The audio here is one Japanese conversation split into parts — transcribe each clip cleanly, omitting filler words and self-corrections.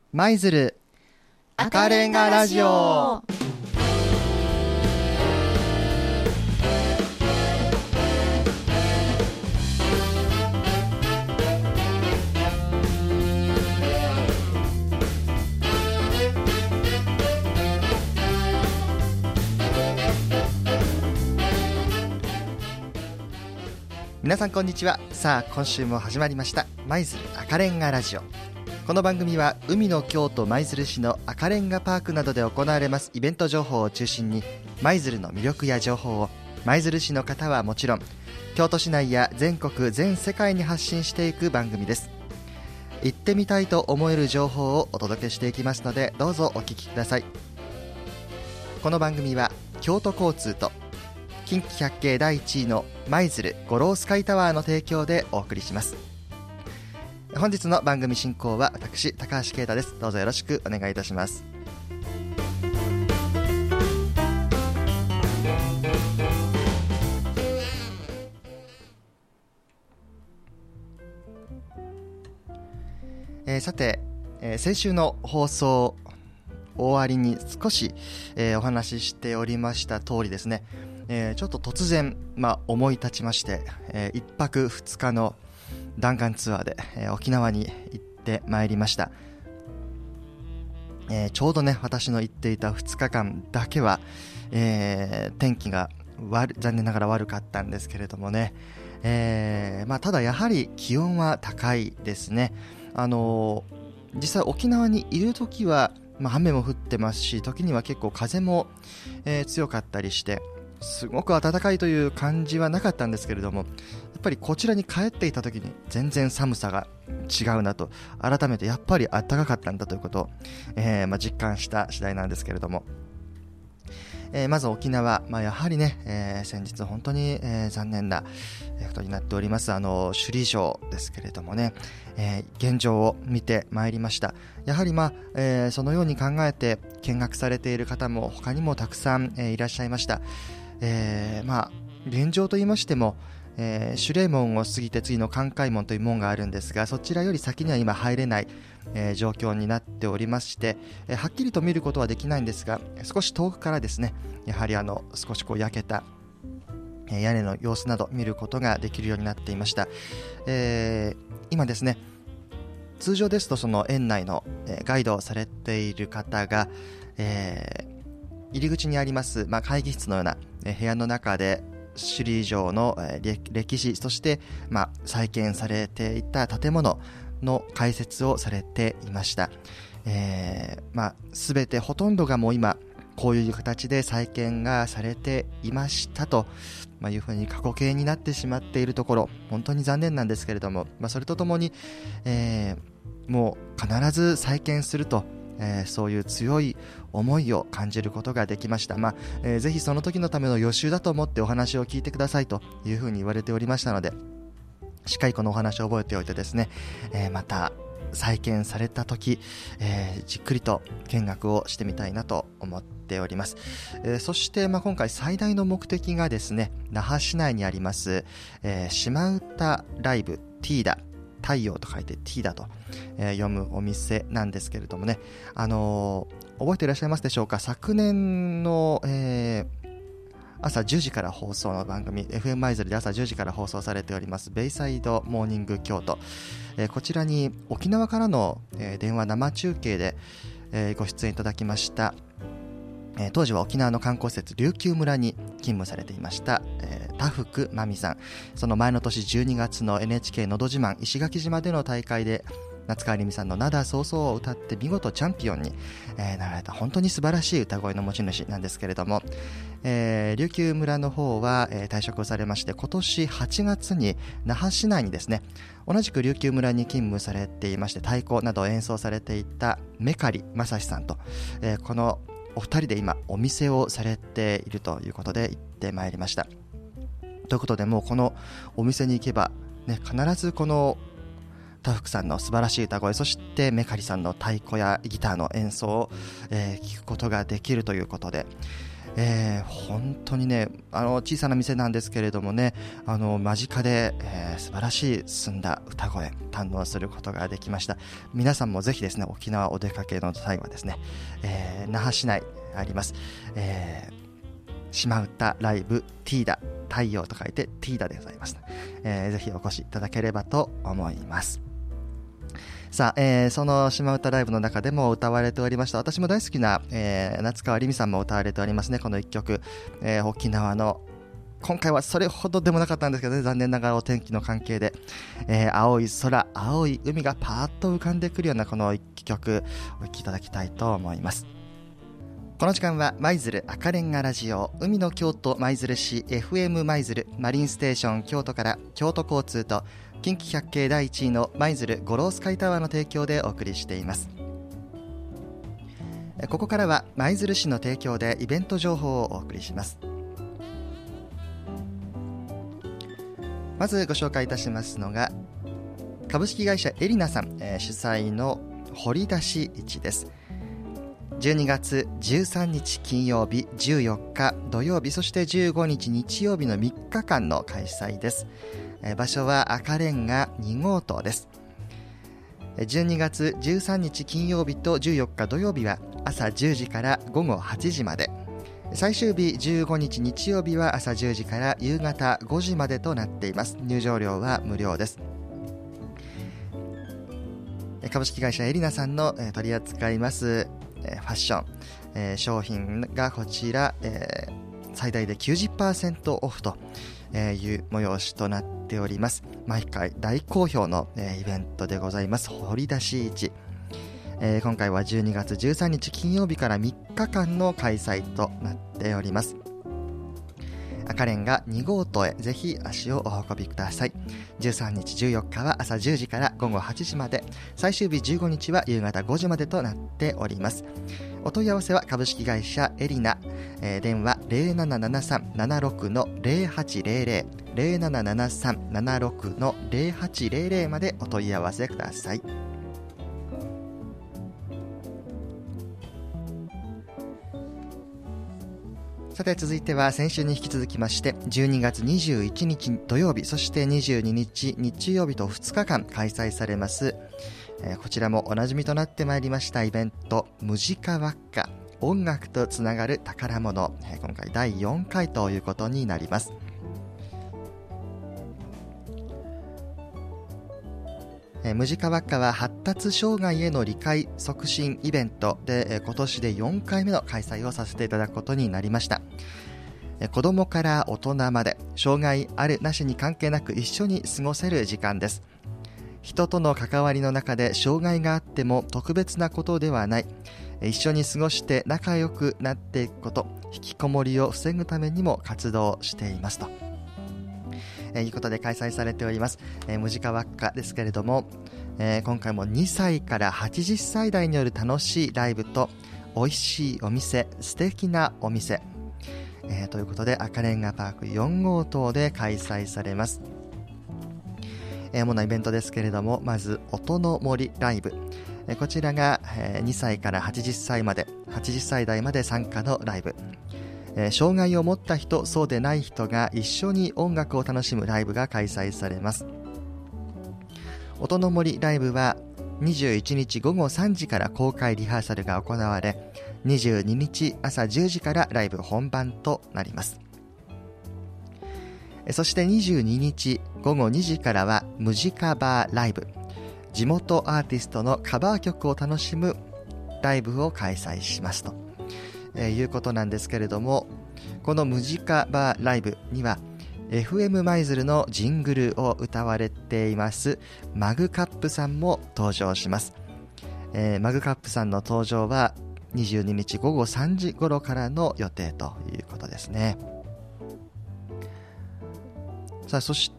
舞鶴赤レンガラジオ。皆さんこんにちは。さあ今週も始まりました舞鶴赤レンガラジオ。この番組は海の京都舞鶴市の赤レンガパークなどで行われますイベント情報を中心に、舞鶴の魅力や情報を舞鶴市の方はもちろん、京都市内や全国全世界に発信していく番組です。行ってみたいと思える情報をお届けしていきますので、どうぞお聞きください。この番組は京都交通と近畿百景第1位の舞鶴五郎スカイタワーの提供でお送りします。本日の番組進行は私高橋啓太です。どうぞよろしくお願いいたします。さて、先週の放送終わりに少し、お話ししておりました通りですね、ちょっと突然、思い立ちまして、1泊2日の弾丸ツアーで、沖縄に行ってまいりました。ちょうどね、私の行っていた2日間だけは、天気が残念ながら悪かったんですけれどもね、ただやはり気温は高いですね。実際沖縄にいるときは、雨も降ってますし、時には結構風も、強かったりしてすごく暖かいという感じはなかったんですけれども、やっぱりこちらに帰っていた時に全然寒さが違うなと、改めてやっぱり暖かかったんだということを、実感した次第なんですけれども、まず沖縄、やはりね、先日本当に、残念なことになっております首里城ですけれどもね、現状を見てまいりました。やはりそのように考えて見学されている方も他にもたくさん、いらっしゃいました。現状といいましても、守礼門を過ぎて次の関海門という門があるんですが、そちらより先には今入れない、状況になっておりまして、はっきりと見ることはできないんですが、少し遠くからですね、やはり少し焼けた、屋根の様子など見ることができるようになっていました。今ですね、通常ですとその園内の、ガイドをされている方が、入り口にあります、会議室のような、部屋の中で首里城の、歴史、そして、再建されていた建物の解説をされていました。全てほとんどがもう今こういう形で再建がされていましたと、いうふうに過去形になってしまっているところ、本当に残念なんですけれども、それとともに、もう必ず再建すると、そういう強い思いを感じることができました。ぜひその時のための予習だと思ってお話を聞いてくださいというふうに言われておりましたので、しっかりこのお話を覚えておいてですね、また再建された時、じっくりと見学をしてみたいなと思っております。そして、今回最大の目的がですね、那覇市内にあります、島唄ライブティーダ、太陽と書いてティーダと、読むお店なんですけれどもね、覚えていらっしゃいますでしょうか。昨年の、朝10時から放送の番組 FM 舞鶴で朝10時から放送されておりますベイサイドモーニング京都、こちらに沖縄からの、電話生中継で、ご出演いただきました、当時は沖縄の観光施設琉球村に勤務されていました、田福真美さん。その前の年12月の NHK のど自慢石垣島での大会で夏川りみさんの灘そうそうを歌って見事チャンピオンに、なられた本当に素晴らしい歌声の持ち主なんですけれども、琉球村の方は、退職をされまして、今年8月に那覇市内にですね、同じく琉球村に勤務されていまして太鼓などを演奏されていたメカリ正史さんと、このお二人で今お店をされているということで行ってまいりました。ということで、もうこのお店に行けば、必ずこの田福さんの素晴らしい歌声、そしてメカリさんの太鼓やギターの演奏を、聞くことができるということで、 本当にね、小さな店なんですけれどもね、間近で、素晴らしい澄んだ歌声堪能することができました。皆さんもぜひですね、沖縄お出かけの際はですね、那覇市内あります、島唄ライブティーダ、太陽と書いてティーダでございます、ぜひお越しいただければと思います。さあ、その島唄ライブの中でも歌われておりました、私も大好きな、夏川りみさんも歌われておりますね、この一曲、沖縄の、今回はそれほどでもなかったんですけどね、残念ながらお天気の関係で、青い空、青い海がパーッと浮かんでくるようなこの一曲お聴きいただきたいと思います。この時間は舞鶴赤レンガラジオ、海の京都舞鶴市 FM 舞鶴マリンステーション京都から京都交通と近畿百景第1位の舞鶴五郎スカイタワーの提供でお送りしています。ここからは舞鶴市の提供でイベント情報をお送りします。まずご紹介いたしますのが株式会社エリナさん、主催の掘り出し市です。12月13日金曜日、14日土曜日、そして15日日曜日の3日間の開催です。場所は赤レンガ2号棟です。12月13日金曜日と14日土曜日は朝10時から午後8時まで、最終日15日日曜日は朝10時から夕方5時までとなっています。入場料は無料です。株式会社エリナさんの取り扱いますファッション、商品がこちら、最大で 90% オフという催しとなっております。毎回大好評のイベントでございます。掘り出し市、今回は12月13日金曜日から3日間の開催となっております。赤レンガ2号棟へぜひ足をお運びください。13日14日は朝10時から午後8時まで、最終日15日は夕方5時までとなっております。お問い合わせは株式会社エリナ、電話 0773-76-0800 0773-76-0800 までお問い合わせください。さて続いては先週に引き続きまして12月21日土曜日、そして22日日曜日と2日間開催されます、こちらもおなじみとなってまいりましたイベント、ムジカワッカ、音楽とつながる宝物、今回第4回ということになります。ムジカワッカは発達障害への理解促進イベントで、今年で4回目の開催をさせていただくことになりました。子供から大人まで障害あるなしに関係なく一緒に過ごせる時間です。人との関わりの中で障害があっても特別なことではない、一緒に過ごして仲良くなっていくこと、引きこもりを防ぐためにも活動していますということで開催されております。ムジカワッカですけれども、今回も2歳から80歳代による楽しいライブと美味しいお店、素敵なお店、ということで赤レンガパーク4号棟で開催されます。主なイベントですけれども、まず音の森ライブ、こちらが2歳から80歳まで80歳代まで参加のライブ、障害を持った人、そうでない人が一緒に音楽を楽しむライブが開催されます。音の森ライブは21日午後3時から公開リハーサルが行われ、22日朝10時からライブ本番となります。そして22日午後2時からはムジカバーライブ、地元アーティストのカバー曲を楽しむライブを開催しますということなんですけれども、このムジカバーライブには FM 舞鶴のジングルを歌われていますマグカップさんも登場します。マグカップさんの登場は22日午後3時頃からの予定ということですね。さあそして、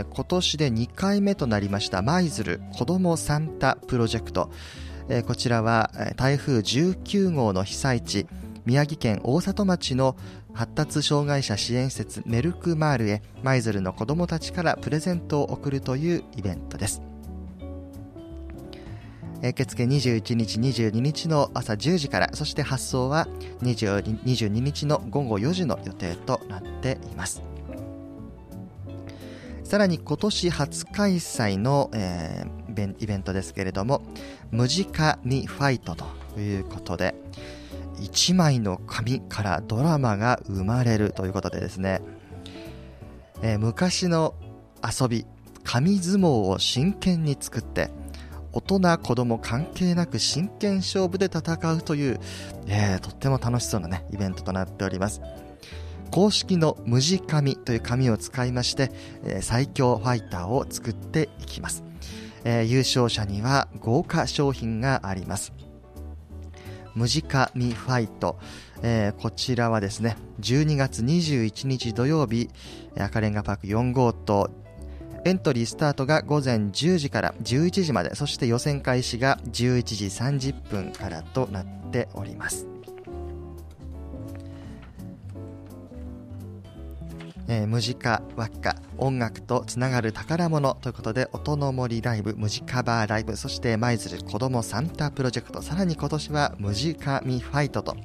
今年で2回目となりました舞鶴子どもサンタプロジェクト、こちらは台風19号の被災地宮城県大里町の発達障害者支援施設メルクマールへ舞鶴の子どもたちからプレゼントを贈るというイベントです。 受付21日22日の朝10時から、そして発送は22日の午後4時の予定となっています。さらに今年初開催の、イベントですけれども、ムジカミファイトということで、1枚の紙からドラマが生まれるということでですね、昔の遊び紙相撲を真剣に作って、大人子供関係なく真剣勝負で戦うという、とっても楽しそうなねイベントとなっております。公式のムジ紙という紙を使いまして、最強ファイターを作っていきます。優勝者には豪華商品があります。ムジカミファイト、こちらはですね、12月21日土曜日、赤レンガパーク4号棟、エントリースタートが午前10時から11時まで、そして予選開始が11時30分からとなっております。ムジカワッカ、音楽とつながる宝物ということで、音の森ライブ、ムジカバーライブ、そして舞鶴子どもサンタプロジェクト、さらに今年はムジカミファイトと、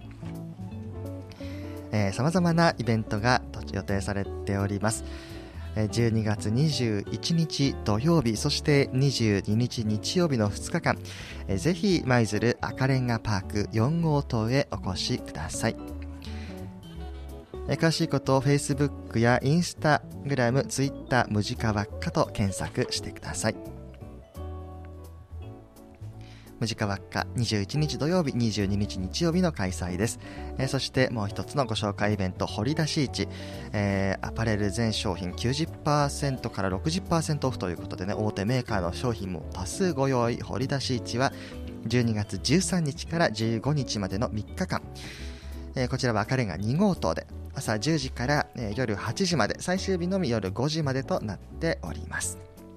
さまざまなイベントが予定されております。12月21日土曜日、そして22日日曜日の2日間、ぜひ舞鶴赤レンガパーク4号棟へお越しください。詳しいことを Facebook や Instagram、Twitter ムジカワッカと検索してください。ムジカワッカ21日土曜日、22日日曜日の開催です。そしてもう一つのご紹介イベント、掘り出し市、アパレル全商品 90% から 60% オフということでね、大手メーカーの商品も多数ご用意。掘り出し市は12月13日から15日までの3日間、こちらは赤レンガ2号棟で朝10時から、夜8時まで、最終日のみ夜5時までとなっております。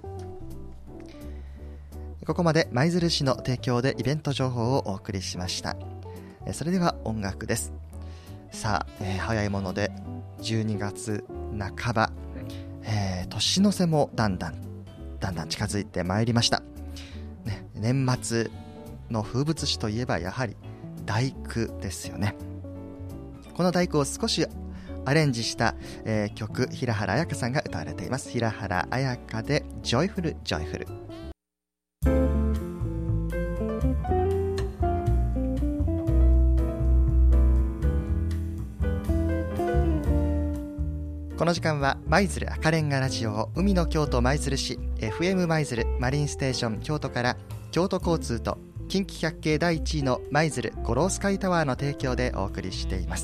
ここまで舞鶴市の提供でイベント情報をお送りしました。それでは音楽です。さあ、早いもので12月半ば、年の瀬もだんだん近づいてまいりました、ね。年末の風物詩といえばやはり第九ですよね。この第九を少しアレンジした、曲、平原綾香さんが歌われています。平原綾香でジョイフルジョイフル。この時間は舞鶴赤レンガラジオを海の京都舞鶴市 FM 舞鶴マリンステーション京都から京都交通と近畿百景第1位の舞鶴五郎スカイタワーの提供でお送りしています。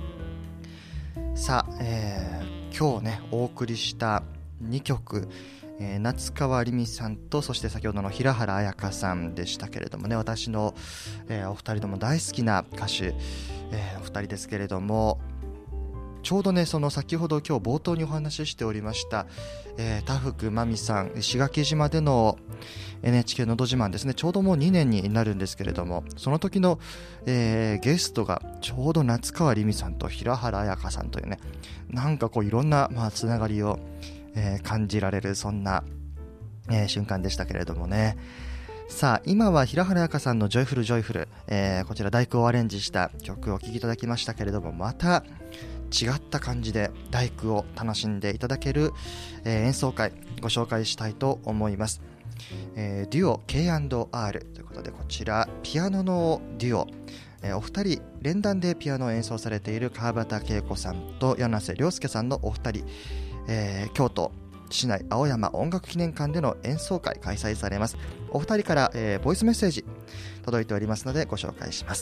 さあ、今日ねお送りした2曲、夏川りみさんと、そして先ほどの平原綾香さんでしたけれどもね、私の、お二人とも大好きな歌手、お二人ですけれども、ちょうどねその先ほど今日冒頭にお話ししておりました、田福真美さん、石垣島での NHK のど自慢ですね、ちょうどもう2年になるんですけれども、その時の、ゲストがちょうど夏川りみさんと平原綾香さんというね、なんかこういろんな、つながりを、感じられるそんな、瞬間でしたけれどもね。さあ今は平原綾香さんのジョイフルジョイフル、こちら第九をアレンジした曲をお聴きいただきましたけれども、また違った感じで第九を楽しんでいただける、演奏会ご紹介したいと思います。デュオ K&R ということで、こちらピアノのデュオ、お二人連弾でピアノを演奏されている川端恵子さんと柳瀬亮介さんのお二人、京都市内青山音楽記念館での演奏会開催されます。お二人から、ボイスメッセージ届いておりますのでご紹介します。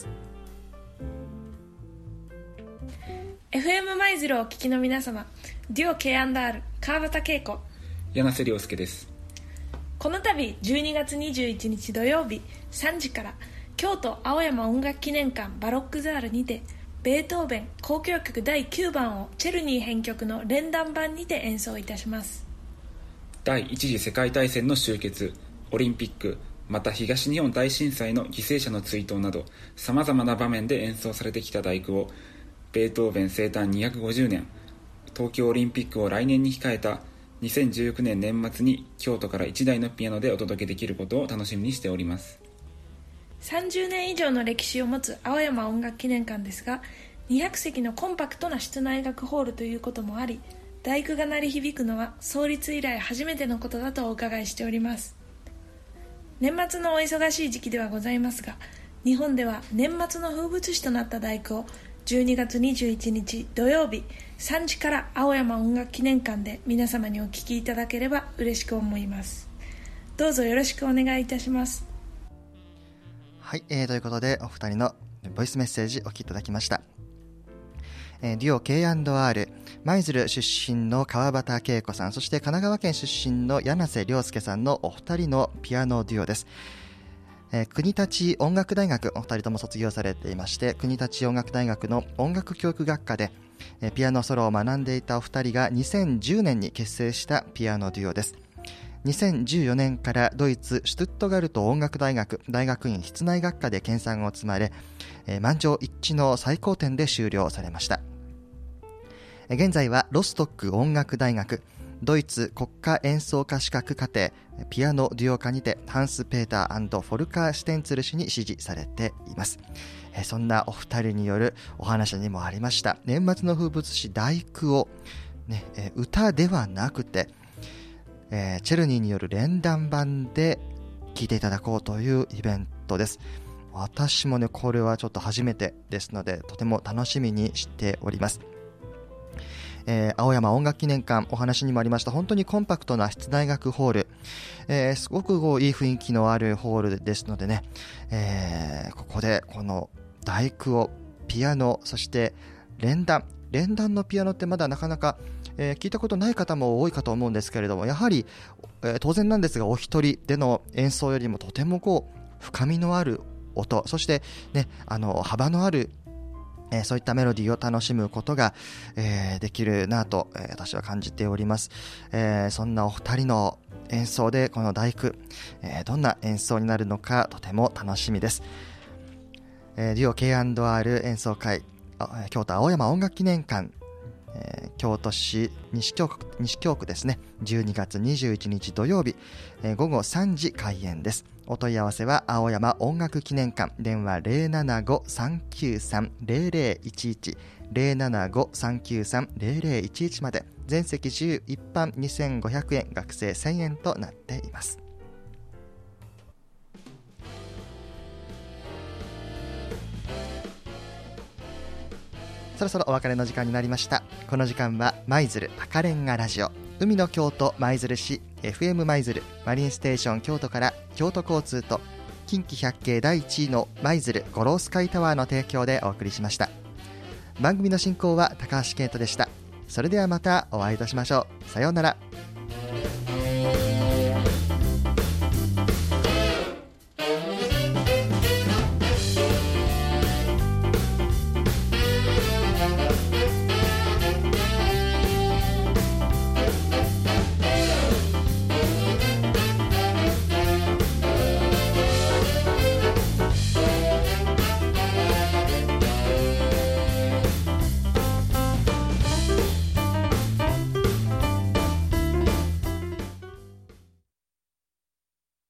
FM 舞鶴をお聞きの皆様、デュオ K&R 川端恵子、 柳瀬亮介です。 この度12月21日土曜日3時から京都青山音楽記念館バロックザールにてベートーベン交響曲第9番をチェルニー編曲の連弾版にて演奏いたします。 第一次世界大戦の終結、オリンピック、また東日本大震災の犠牲者の追悼などさまざまな場面で演奏されてきた第九をベートーベン生誕250年東京オリンピックを来年に控えた2019年年末に京都から1台のピアノでお届けできることを楽しみにしております。 30年以上の歴史を持つ青山音楽記念館ですが、200席のコンパクトな室内楽ホールということもあり、第九が鳴り響くのは創立以来初めてのことだとお伺いしております。年末のお忙しい時期ではございますが、日本では年末の風物詩となった第九を12月21日土曜日3時から青山音楽記念館で皆様にお聞きいただければ嬉しく思います。どうぞよろしくお願いいたします。 はい、ということでお二人のボイスメッセージお聞きいただきました。デュオ K&R 舞鶴出身の川端恵子さん、そして神奈川県出身の柳瀬亮介さんのお二人のピアノデュオです。国立音楽大学お二人とも卒業されていまして、国立音楽大学の音楽教育学科でピアノソロを学んでいたお二人が2010年に結成したピアノデュオです。2014年からドイツシュトゥットガルト音楽大学大学院室内楽科で研鑽を積まれ、満場一致の最高点で修了されました。現在はロストック音楽大学ドイツ国家演奏家資格課程ピアノデュオ科にてハンス・ペーター&フォルカー・シュテンツル氏に支持されています。そんなお二人によるお話にもありました年末の風物詩第九を、歌ではなくて、チェルニーによる連弾版で聴いていただこうというイベントです。私もこれはちょっと初めてですのでとても楽しみにしております。青山音楽記念館お話にもありました本当にコンパクトな室内楽ホール、すごくいい雰囲気のあるホールですのでね、ここでこの第九をピアノそして連弾のピアノってまだなかなか、聞いたことない方も多いかと思うんですけれども、やはり、当然なんですがお一人での演奏よりもとても深みのある音、そして、幅のあるそういったメロディーを楽しむことが、できるなと、私は感じております。そんなお二人の演奏でこの第九、どんな演奏になるのかとても楽しみです。デュオ K&R 演奏会京都青山音楽記念館、京都市西京区ですね、12月21日土曜日、午後3時開演です。お問い合わせは青山音楽記念館電話 075-393-0011 075-393-0011 まで。全席自由、一般2500円、学生1000円となっています。そろそろお別れの時間になりました。この時間は舞鶴赤レンガラジオ、海の京都舞鶴市 FM 舞鶴マリンステーション京都から京都交通と近畿百景第1位の舞鶴五郎スカイタワーの提供でお送りしました。番組の進行は高橋健人でした。それではまたお会いいたしましょう。さようなら。